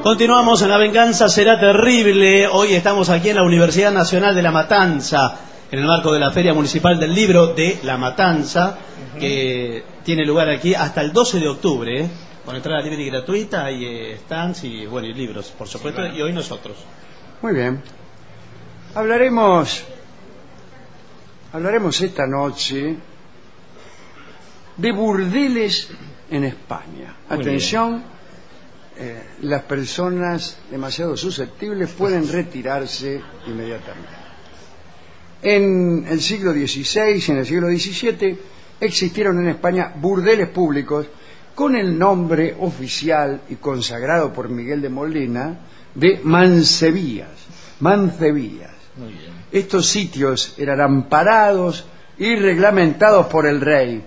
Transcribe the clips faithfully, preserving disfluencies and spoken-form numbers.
Continuamos en La Venganza Será Terrible. Hoy estamos aquí en la Universidad Nacional de La Matanza, en el marco de la Feria Municipal del Libro de La Matanza, uh-huh. que tiene lugar aquí hasta el doce de octubre, ¿eh? Con entrada libre y gratuita, hay eh, stands y, bueno, y libros, por supuesto, sí, claro. Y hoy nosotros. Muy bien. Hablaremos, hablaremos esta noche de burdeles en España. Muy Atención. Eh, las personas demasiado susceptibles pueden retirarse inmediatamente. En el siglo dieciséis y en el siglo diecisiete existieron en España burdeles públicos con el nombre oficial y consagrado por Miguel de Molina de mancebillas. Mancebillas. Muy bien. Estos sitios eran amparados y reglamentados por el rey.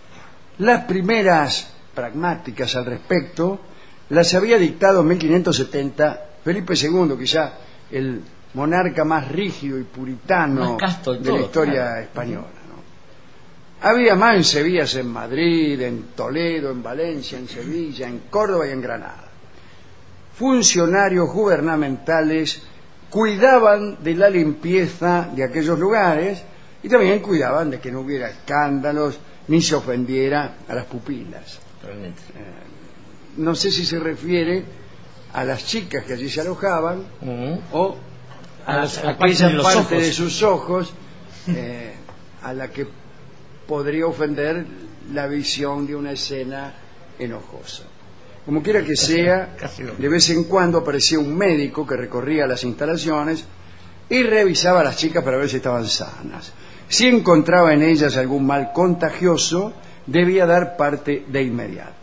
Las primeras pragmáticas al respecto las había dictado en mil quinientos setenta Felipe segundo, quizá el monarca más rígido y puritano de, de la historia claro. española, ¿no? Había mancebillas en Madrid, en Toledo, en Valencia, en Sevilla, en Córdoba y en Granada. Funcionarios gubernamentales cuidaban de la limpieza de aquellos lugares y también cuidaban de que no hubiera escándalos ni se ofendiera a las pupilas. Realmente. Eh, No sé si se refiere a las chicas que allí se alojaban uh-huh. o a, a, los, a aquella de parte ojos. de sus ojos eh, a la que podría ofender la visión de una escena enojosa. Como quiera que sea, de vez en cuando aparecía un médico que recorría las instalaciones y revisaba a las chicas para ver si estaban sanas. Si encontraba en ellas algún mal contagioso, debía dar parte de inmediato.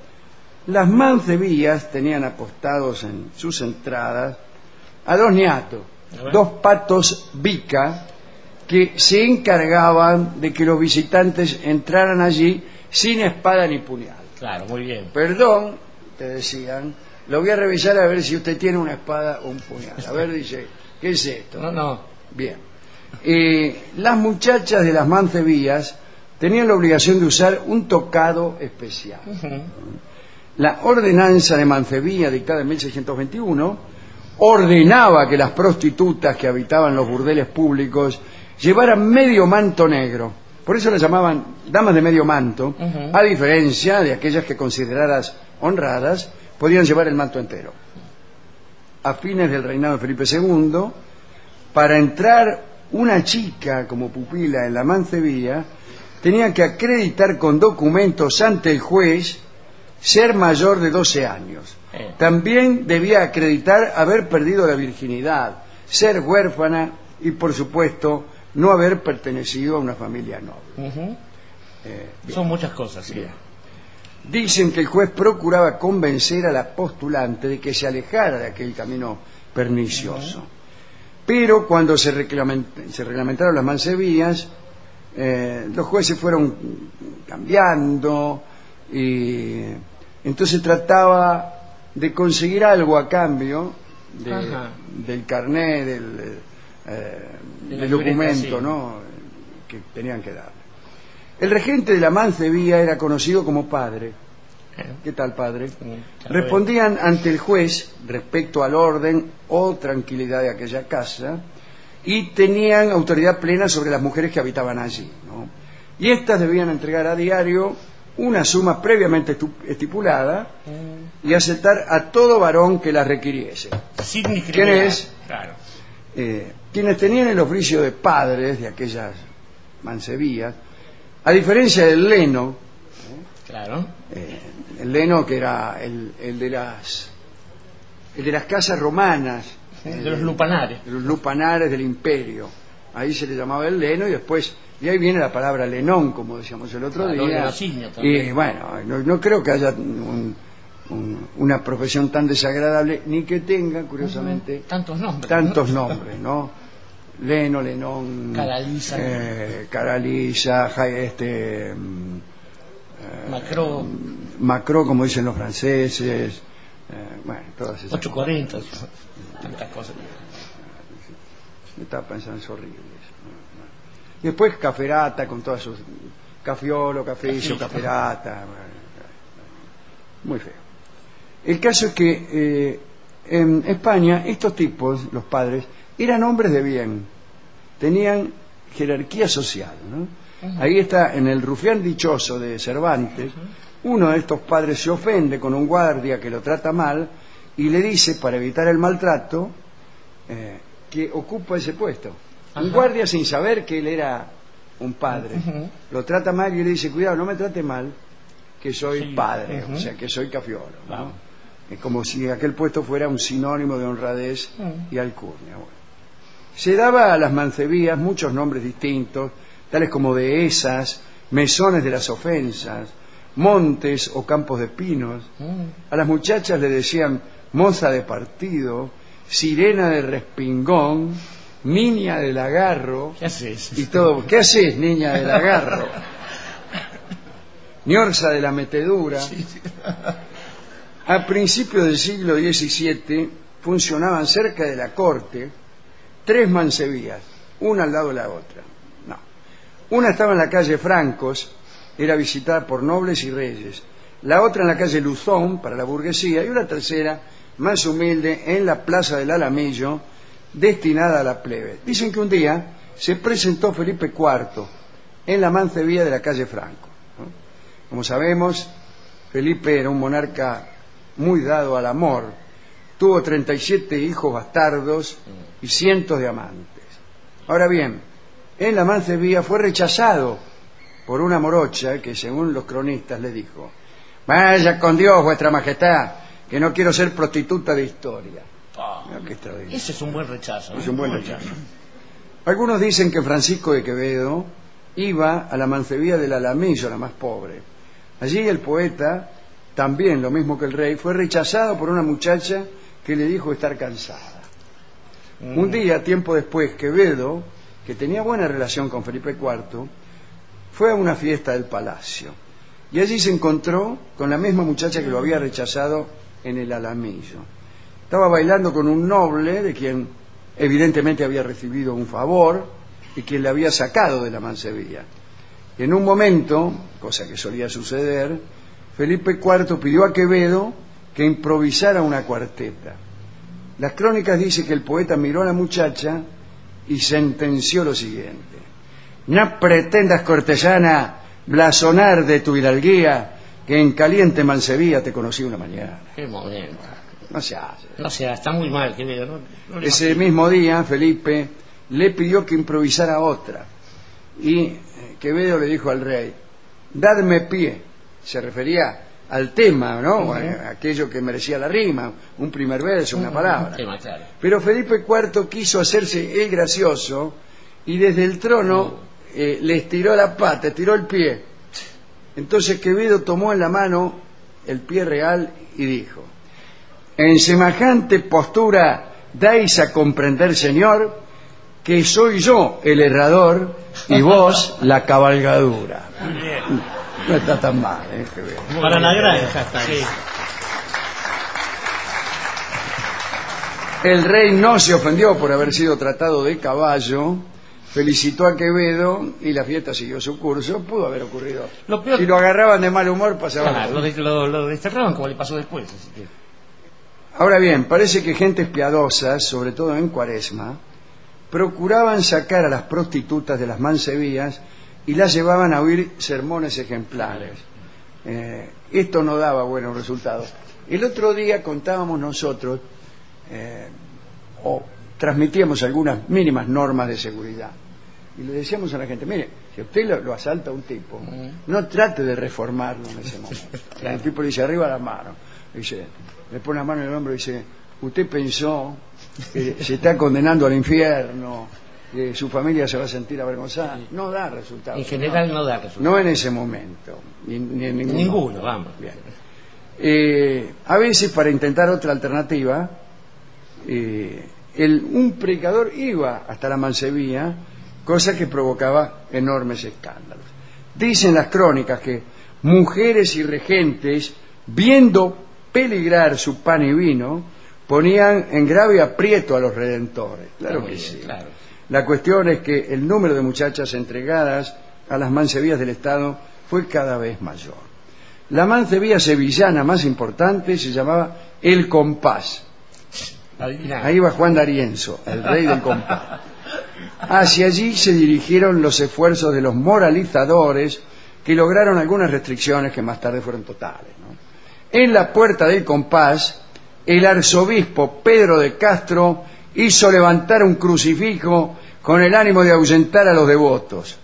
Las mancebillas tenían apostados en sus entradas a dos niatos, dos patos bica, que se encargaban de que los visitantes entraran allí sin espada ni puñal. Claro, muy bien. Perdón, te decían, lo voy a revisar a ver si usted tiene una espada o un puñal. A ver, dice, ¿qué es esto? No, no. Bien. Eh, las muchachas de las mancebillas tenían la obligación de usar un tocado especial. Uh-huh. La ordenanza de Mancebilla, dictada en mil seiscientos veintiuno, ordenaba que las prostitutas que habitaban los burdeles públicos llevaran medio manto negro. Por eso las llamaban damas de medio manto, uh-huh. a diferencia de aquellas que, consideradas honradas, podían llevar el manto entero. A fines del reinado de Felipe segundo, para entrar una chica como pupila en la Mancebilla, tenía que acreditar con documentos ante el juez ser mayor de doce años. Eh. También debía acreditar haber perdido la virginidad, ser huérfana y, por supuesto, no haber pertenecido a una familia noble. Uh-huh. eh, Son muchas cosas, sí. Bien. Dicen que el juez procuraba convencer a la postulante de que se alejara de aquel camino pernicioso. Uh-huh. Pero cuando se, reglament- se reglamentaron las mancebillas, eh, los jueces fueron cambiando y entonces trataba de conseguir algo a cambio de, del carné, del, eh, de del documento, sí. ¿no? que tenían que darle. El regente de la Mancebilla era conocido como padre. ¿Qué tal, padre? Sí, Respondían ante el juez respecto al orden o tranquilidad de aquella casa y tenían autoridad plena sobre las mujeres que habitaban allí, ¿no? Y éstas debían entregar a diario una suma previamente estipulada y aceptar a todo varón que la requiriese. Sin discriminar. ¿Quiénes? Claro. Eh, quienes tenían el oficio de padres de aquellas mancebillas, a diferencia del leno, ¿eh? Claro. Eh, el leno que era el, el de las el de las casas romanas, de eh, los lupanares, de los lupanares del imperio. Ahí se le llamaba el leno y después y ahí viene la palabra lenón, como decíamos el otro claro, día. Y bueno, no, no creo que haya un, un, una profesión tan desagradable, ni que tenga, curiosamente, uh-huh. tantos nombres. Tantos ¿no? nombres, ¿no? Leno, Lenón, Caralisa, eh, Caralisa, este, eh, Macro, Macro, como dicen los franceses, eh, bueno, todas esas ocho cuarenta, tantas cosas. Me estaba pensando, es horrible. Después Caferata con todas sus Cafiolo, Caficio, Caferata, muy feo. El caso es que eh, en España estos tipos, los padres, eran hombres de bien, tenían jerarquía social, ¿no? Uh-huh. Ahí está, en el Rufián Dichoso de Cervantes, uh-huh, uno de estos padres se ofende con un guardia que lo trata mal y le dice, para evitar el maltrato, eh, que ocupa ese puesto. Uh-huh. Un guardia, sin saber que él era un padre, uh-huh, lo trata mal y le dice, cuidado, no me trate mal, que soy sí, padre, uh-huh, o sea, que soy cafiolo, ¿no? Wow. Es como si aquel puesto fuera un sinónimo de honradez uh-huh y alcurnia. Bueno. Se daba a las mancebías muchos nombres distintos, tales como dehesas, mesones de las ofensas, montes o campos de pinos. Uh-huh. A las muchachas le decían moza de partido, sirena de respingón, niña del agarro. ¿Qué haces? Y todo. ¿Qué haces, niña del agarro? Niorza de la metedura. Sí, sí. A principios del siglo diecisiete funcionaban cerca de la corte tres mancebías, una al lado de la otra. No. Una estaba en la calle Francos, era visitada por nobles y reyes. La otra en la calle Luzón, para la burguesía, y una tercera, más humilde, en la plaza del Alamillo, destinada a la plebe. Dicen que un día se presentó Felipe cuarto en la mancebía de la calle Franco, ¿no? Como sabemos, Felipe era un monarca muy dado al amor. Tuvo treinta y siete hijos bastardos y cientos de amantes. Ahora bien, en la mancebía fue rechazado por una morocha que, según los cronistas, le dijo: vaya con Dios, vuestra majestad, que no quiero ser prostituta de historia. Oh, ese es un buen rechazo, ¿eh? Es un buen rechazo. Algunos dicen que Francisco de Quevedo iba a la mancebía del Alamillo, la más pobre. Allí el poeta, también lo mismo que el rey, fue rechazado por una muchacha que le dijo estar cansada. Mm. Un día, tiempo después, Quevedo, que tenía buena relación con Felipe cuarto, fue a una fiesta del palacio y allí se encontró con la misma muchacha que lo había rechazado en el Alamillo. Estaba bailando con un noble de quien evidentemente había recibido un favor y quien le había sacado de la mancebía. En un momento, cosa que solía suceder, Felipe cuarto pidió a Quevedo que improvisara una cuarteta. Las crónicas dicen que el poeta miró a la muchacha y sentenció lo siguiente: no pretendas, cortesana, blasonar de tu hidalguía, que en caliente mancebía te conocí una mañana. Qué momento. No se hace. No se hace, está muy mal, Quevedo. No, no Ese mismo día, Felipe le pidió que improvisara otra. Y Quevedo le dijo al rey: dadme pie. Se refería al tema, ¿no? Uh-huh. Aquello que merecía la rima, un primer verso, una palabra. Tema, claro. Pero Felipe cuarto quiso hacerse el gracioso y desde el trono uh-huh. eh, le estiró la pata, estiró el pie. Entonces Quevedo tomó en la mano el pie real y dijo: en semejante postura dais a comprender, señor, que soy yo el errador y vos la cabalgadura. Muy bien. No está tan mal, ¿eh? Para la granja está. Sí. El rey no se ofendió por haber sido tratado de caballo, felicitó a Quevedo y la fiesta siguió su curso. Pudo haber ocurrido. Lo peor... Si lo agarraban de mal humor, pasaba. Claro, lo, de, lo, lo desterraban como le pasó después. Así que... Ahora bien, parece que gentes piadosas, sobre todo en Cuaresma, procuraban sacar a las prostitutas de las mancebías y las llevaban a oír sermones ejemplares. Eh, esto no daba buenos resultados. El otro día contábamos nosotros, eh, o transmitíamos algunas mínimas normas de seguridad, y le decíamos a la gente: mire, si usted lo, lo asalta a un tipo, uh-huh, no trate de reformarlo en ese momento. El tipo le dice: arriba las manos. Dice, le pone la mano en el hombro y dice: usted pensó que se está condenando al infierno, que su familia se va a sentir avergonzada. No da resultado. En general no, no da resultado. No en ese momento, ni, ni en ninguno. Ninguno, vamos. Bien. Eh, a veces, para intentar otra alternativa, eh, el, un predicador iba hasta la mancebía, cosa que provocaba enormes escándalos. Dicen las crónicas que mujeres y regentes, viendo peligrar su pan y vino, ponían en grave aprieto a los redentores. Claro que bien, sí. Claro. La cuestión es que el número de muchachas entregadas a las mancebías del Estado fue cada vez mayor. La mancebía sevillana más importante se llamaba El Compás. Adivinado. Ahí va Juan D'Arienzo, el rey del compás. Hacia allí se dirigieron los esfuerzos de los moralizadores, que lograron algunas restricciones que más tarde fueron totales, ¿no? En la puerta del compás, el arzobispo Pedro de Castro hizo levantar un crucifijo con el ánimo de ahuyentar a los devotos.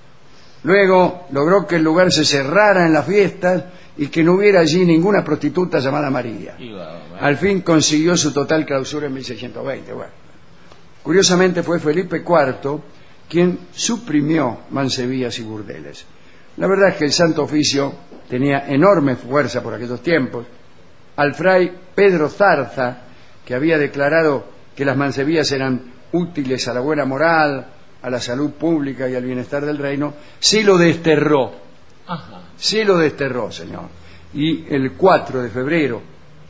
Luego logró que el lugar se cerrara en las fiestas y que no hubiera allí ninguna prostituta llamada María. Al fin consiguió su total clausura en mil seiscientos veinte. Bueno, curiosamente fue Felipe cuarto quien suprimió mancebías y burdeles. La verdad es que el Santo Oficio tenía enorme fuerza por aquellos tiempos. Al fray Pedro Zarza, que había declarado que las mancebías eran útiles a la buena moral, a la salud pública y al bienestar del reino, sí lo desterró. Ajá. Sí lo desterró, señor. Y el cuatro de febrero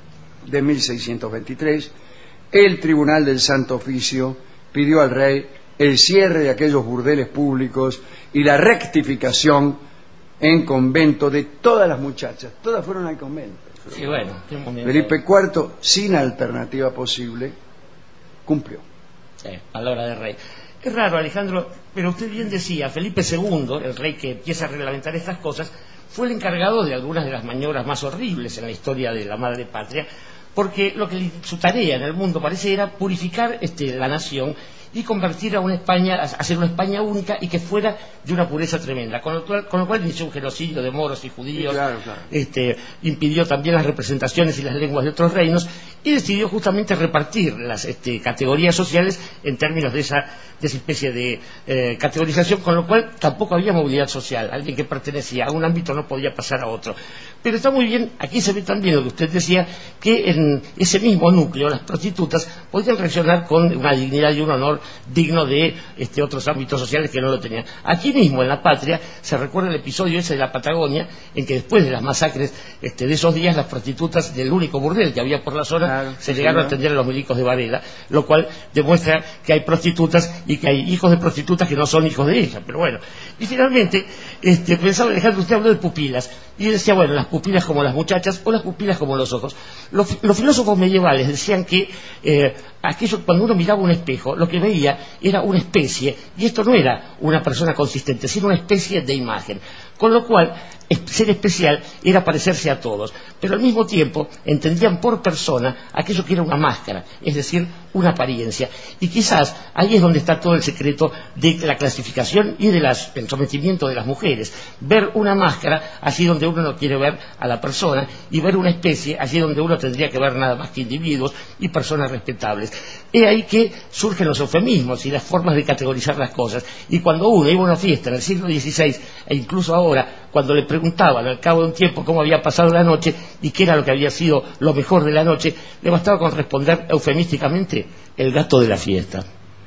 de mil seiscientos veintitrés, el Tribunal del Santo Oficio pidió al rey el cierre de aquellos burdeles públicos y la rectificación en convento de todas las muchachas. Todas fueron al convento. Sí, bueno, qué momento. Felipe cuarto, sin alternativa posible, cumplió. Sí, palabra del rey. Es raro, Alejandro, pero usted bien decía, Felipe segundo, el rey que empieza a reglamentar estas cosas, fue el encargado de algunas de las maniobras más horribles en la historia de la madre patria, porque lo que su tarea en el mundo parece era purificar este, la nación y convertir a una España, a hacer una España única y que fuera de una pureza tremenda, con lo cual, con lo cual inició un genocidio de moros y judíos, sí, claro, claro. Este, impidió también las representaciones y las lenguas de otros reinos y decidió justamente repartir las este, categorías sociales en términos de esa, de esa especie de eh, categorización, con lo cual tampoco había movilidad social. Alguien que pertenecía a un ámbito no podía pasar a otro. Pero está muy bien, aquí se ve también lo que usted decía, que en ese mismo núcleo las prostitutas podían reaccionar con una dignidad y un honor digno de este, otros ámbitos sociales que no lo tenían. Aquí mismo en la patria se recuerda el episodio ese de la Patagonia, en que después de las masacres este, de esos días, las prostitutas del único burdel que había por la zona, claro, se llegaron sí, a atender a los milicos de Varela, lo cual demuestra que hay prostitutas y que hay hijos de prostitutas que no son hijos de ellas. Pero bueno, y finalmente este, pensaba, Alejandro, usted habló de pupilas y decía, bueno, las pupilas como las muchachas o las pupilas como los ojos. Los, los filósofos medievales decían que eh, aquello, cuando uno miraba un espejo, lo que veía era una especie, y esto no era una persona consistente, sino una especie de imagen, con lo cual ser especial era parecerse a todos, pero al mismo tiempo entendían por persona aquello que era una máscara, es decir, una apariencia, y quizás ahí es donde está todo el secreto de la clasificación y del sometimiento de las mujeres, ver una máscara allí donde uno no quiere ver a la persona y ver una especie allí donde uno tendría que ver nada más que individuos y personas respetables. Es ahí que surgen los eufemismos y las formas de categorizar las cosas, y cuando uno iba a una fiesta en el siglo dieciséis e incluso ahora, cuando le preguntaban al cabo de un tiempo cómo había pasado la noche y qué era lo que había sido lo mejor de la noche, le bastaba con responder eufemísticamente: el gato de la fiesta.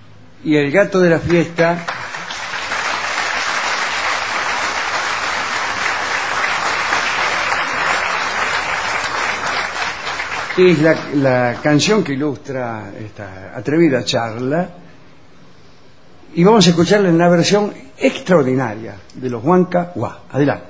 Y el gato de la fiesta es la, la canción que ilustra esta atrevida charla, y vamos a escucharla en la versión extraordinaria de los Huanca Huá. Adelante.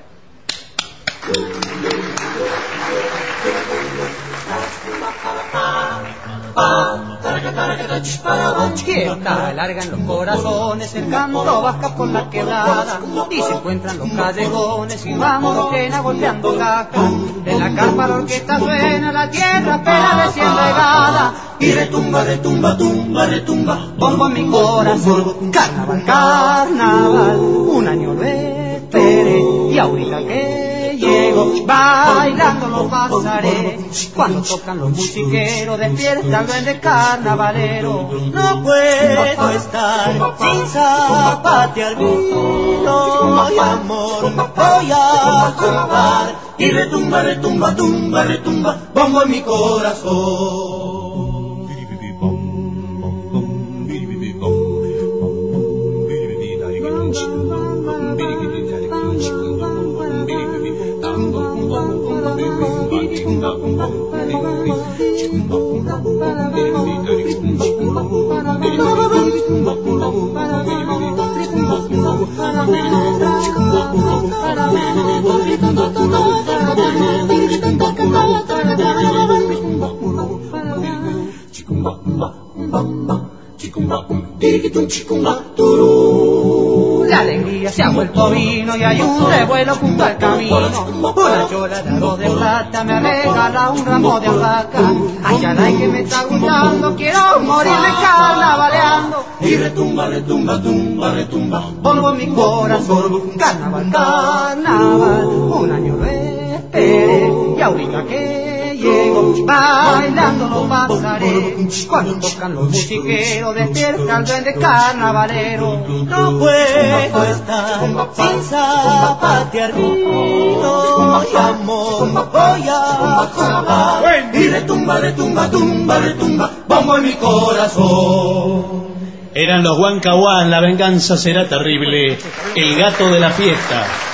Quieta, largan los corazones, el canto baja por la quebrada y se encuentran los callejones y vamos llena golpeando cajas. En la carpa la orquesta suena, la tierra pena recién regada y retumba, retumba, tumba, retumba, bombo en mi corazón. Carnaval, carnaval, un año lo esperé y ahorita que llego bailando lo pasaré. Cuando tocan los musiqueros despierta el duende carnavalero. No puedo estar sin zapatear vino y amor voy a comprar y retumba, retumba, tumba, retumba, bombo en mi corazón. La alegría se ha vuelto vino y hay un revuelo junto al camino. Una chola de arroz de plata me regala un ramo de albahaca. Ay, ay, que me está gustando, quiero morirme carnavaleando. Y retumba, retumba, tumba, retumba. Pongo en mi corazón, carnaval, carnaval. Un año lo esperé y ahorita que llego, bailando lo pasaré. Cuando tocan los musiqueros, despierta el duende carnavalero. No puedo estar sin zapatear vino y amor voy a salvar. Y retumba, retumba, tumba, retumba, pongo en mi corazón. Eran los Huancahuán, la venganza será terrible, el gato de la fiesta.